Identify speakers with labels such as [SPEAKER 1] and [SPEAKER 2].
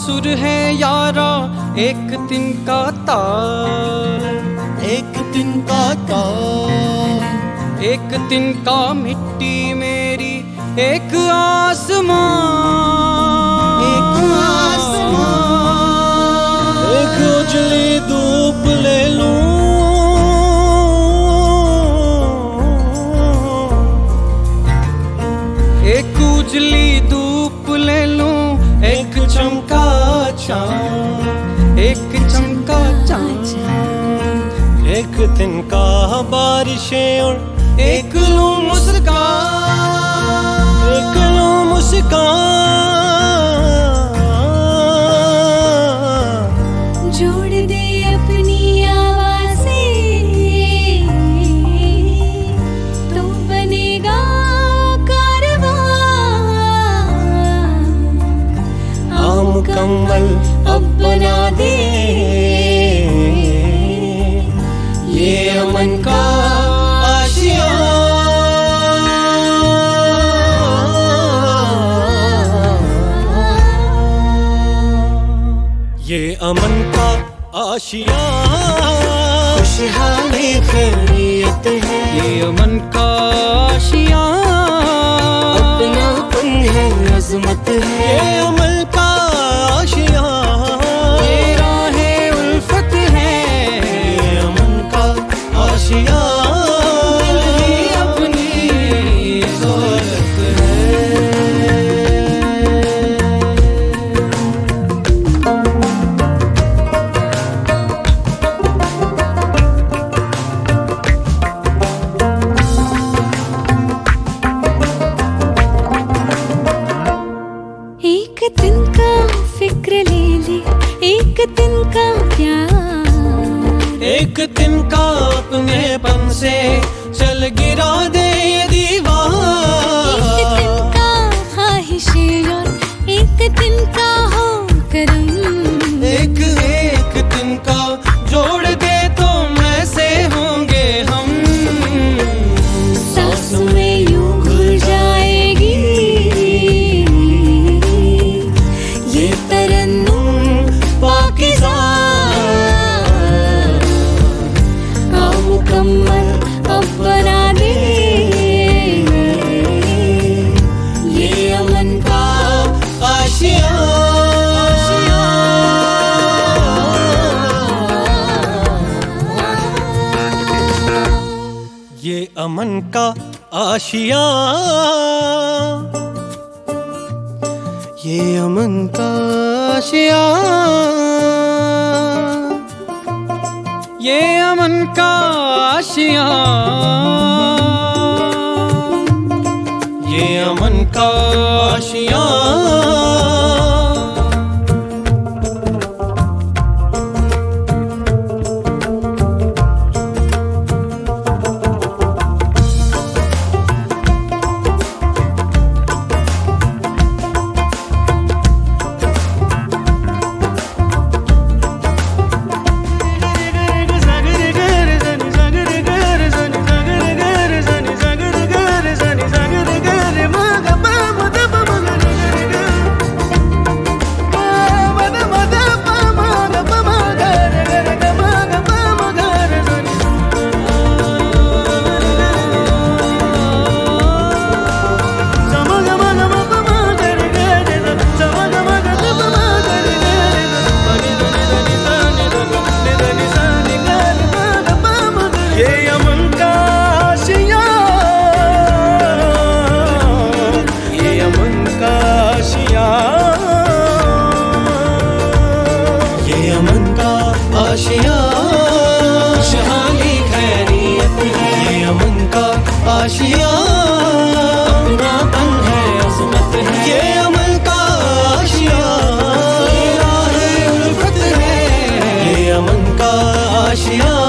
[SPEAKER 1] सुर है यारा एक दिन का तार,
[SPEAKER 2] एक दिन का तार,
[SPEAKER 1] एक दिन का मिट्टी मेरी एक आसमान,
[SPEAKER 2] एक आसमान। एक उजली धूप ले लूं,
[SPEAKER 1] एक उजली धूप ले लूं,
[SPEAKER 2] एक चमका चांद,
[SPEAKER 1] एक चमका चांद,
[SPEAKER 2] एक दिन का बारिशें और
[SPEAKER 1] एक लूं मुस्कान,
[SPEAKER 2] एक लूं मुस्कान।
[SPEAKER 3] जोड़ दे अपनी आवाज़ें तो बनेगा कारवां।
[SPEAKER 2] मुकम्मल अब बना दे ये अमन का आशियां, ये अमन का आशियां। खुशहाली खैरियत है,
[SPEAKER 1] ये अमन का आशियां।
[SPEAKER 2] अपनापन है, अज़मत है, ये अमन का आशियां।
[SPEAKER 1] ये राहें उल्फत है,
[SPEAKER 2] ये अमन का आशियां।
[SPEAKER 1] दिल ही अपनी दौलत है।
[SPEAKER 3] एक दिन का फिक्र ले ले, एक दिन का प्यार,
[SPEAKER 2] एक दिन का अपनेपन से चल गिरा दे ये
[SPEAKER 3] एक
[SPEAKER 2] दीवार।
[SPEAKER 3] दिन का ख्वाहिशें और एक दिन का हो करम।
[SPEAKER 1] एक एक दिन का जोड़ दे तो ऐसे होंगे हम।
[SPEAKER 3] सांसों में यूं घुल जाएगी ये तरन्नुम पाकीज़ा। मुकम्मल अब बना दे ये अमन का
[SPEAKER 2] आशियां, ये अमन का आशियां, ये अमन का आशियां,
[SPEAKER 1] ये अमन का आशियां,
[SPEAKER 2] ये अमन का आशियां। खुशहाली खैरियत है, ये अमन का आशियां। अपनापन है, अज़मत है, ये अमन का आशियां। ये राहें उल्फत है, ये अमन का आशियां।